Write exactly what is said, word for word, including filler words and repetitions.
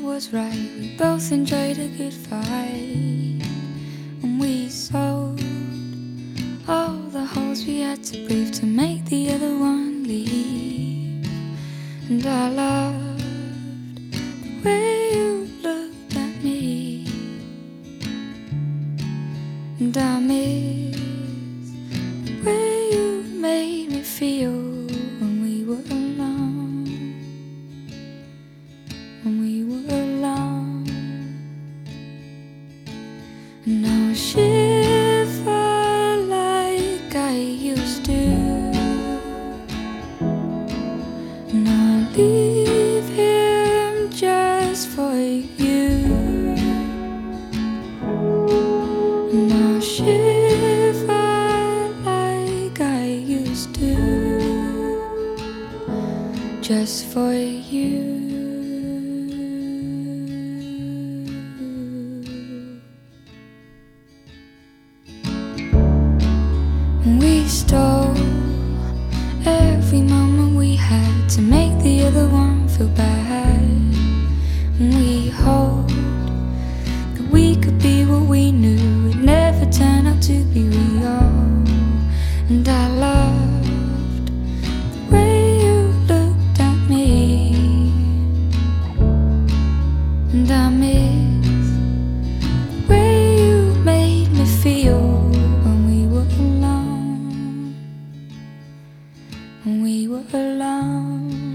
was right. We both enjoyed a good fight, and we sold all the holes we had to breathe to make the other one leave. And I loved the way you looked at me, and I miss the way you made me feel when we were alone, when we were alone. And I'll shiver like I used to, and I'll leave him just for you, and I'll shiver like I used to, just for you. We stole every moment we had to make the other one feel bad, and we hoped that we could be what we knew would never turn out to be real. And I loved the way you looked at me, and I miss the way you made me feel when we were alone, when we were alone.